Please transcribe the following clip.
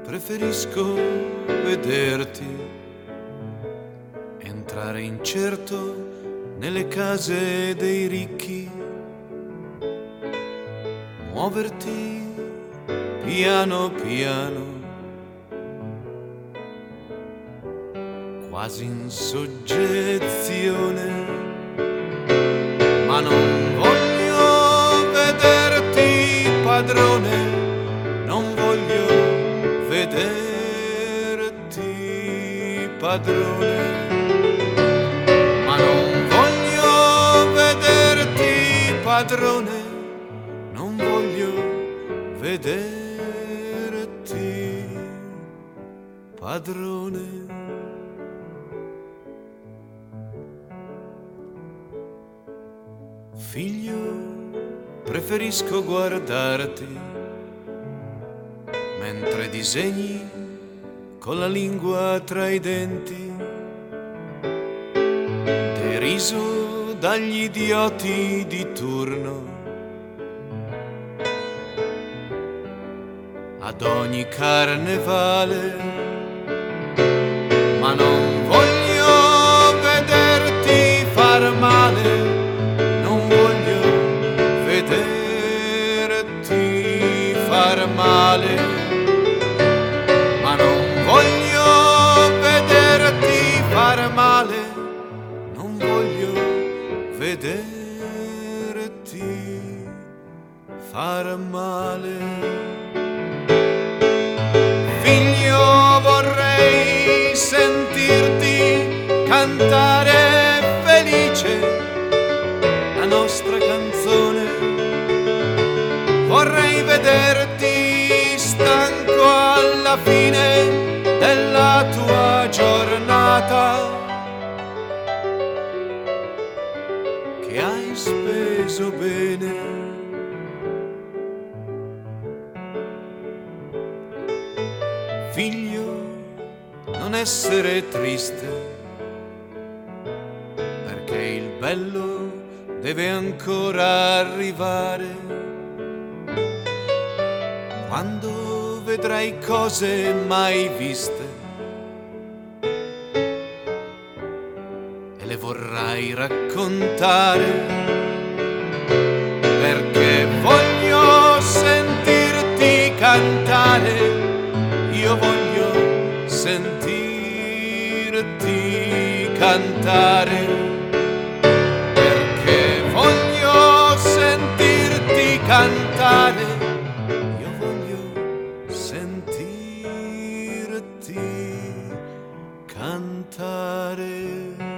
preferisco vederti entrare incerto nelle case dei ricchi, muoverti piano piano, quasi in soggezione, ma non voglio vederti padrone, non voglio vederti padrone, ma non voglio vederti padrone, non voglio vederti padrone. Figlio, preferisco guardarti mentre disegni con la lingua tra i denti, deriso dagli idioti di turno. Ad ogni carnevale, ma non voglio vederti far male, non voglio vederti far male, ma non voglio vederti far male, non voglio vederti far male. Figlio, vorrei sentirti cantare felice la nostra canzone, vorrei vederti stanco alla fine della tua giornata che hai speso bene. Figlio, non essere triste, perché il bello deve ancora arrivare. Quando vedrai cose mai viste e le vorrai raccontare, perché voglio sentirti cantare. Io voglio sentirti cantare, perché voglio sentirti cantare, io voglio sentirti cantare.